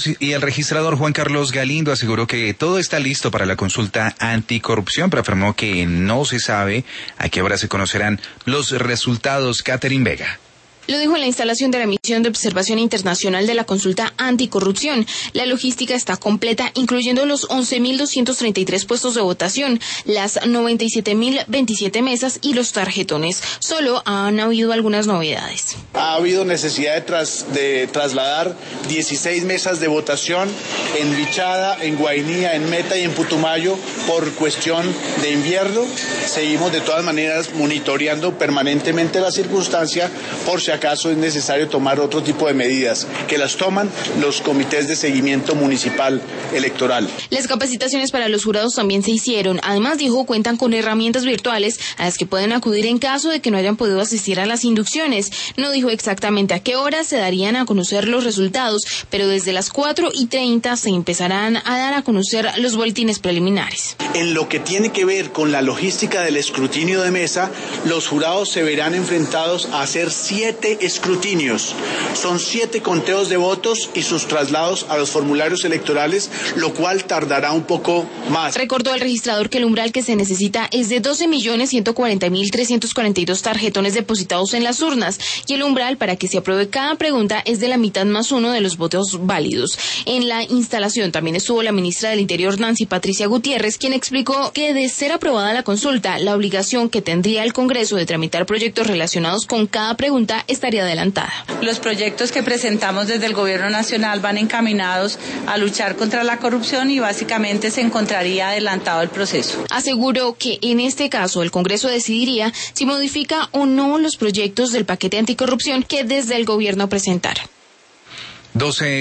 Y el registrador Juan Carlos Galindo aseguró que todo está listo para la consulta anticorrupción, pero afirmó que no se sabe a qué hora se conocerán los resultados. Catherine Vega. Lo dijo en la instalación de la misión de observación internacional de la consulta anticorrupción. La logística está completa, incluyendo los 11.233 puestos de votación, las 97.027 mesas y los tarjetones. Solo han habido algunas novedades. Ha habido necesidad de trasladar 16 mesas de votación en Vichada, en Guainía, en Meta y en Putumayo por cuestión de invierno. Seguimos de todas maneras monitoreando permanentemente la circunstancia por si acaso es necesario tomar otro tipo de medidas, que las toman los comités de seguimiento municipal electoral. Las capacitaciones para los jurados también se hicieron. Además, dijo, cuentan con herramientas virtuales a las que pueden acudir en caso de que no hayan podido asistir a las inducciones. No dijo exactamente a qué hora se darían a conocer los resultados, pero desde las 4:30 se empezarán a dar a conocer los boletines preliminares. En lo que tiene que ver con la logística del escrutinio de mesa, los jurados se verán enfrentados a hacer 7 escrutinios. Son 7 conteos de votos y sus traslados a los formularios electorales, lo cual tardará un poco más. Recordó el registrador que el umbral que se necesita es de 12.140.342 tarjetones depositados en las urnas y el umbral para que se apruebe cada pregunta es de la mitad más uno de los votos válidos. En la instalación también estuvo la ministra del Interior, Nancy Patricia Gutiérrez, quien explicó que de ser aprobada la consulta, la obligación que tendría el Congreso de tramitar proyectos relacionados con cada pregunta estaría adelantada. Los proyectos que presentamos desde el Gobierno Nacional van encaminados a luchar contra la corrupción y básicamente se encontraría adelantado el proceso. Aseguró que en este caso el Congreso decidiría si modifica o no los proyectos del paquete anticorrupción que desde el Gobierno presentaron. 12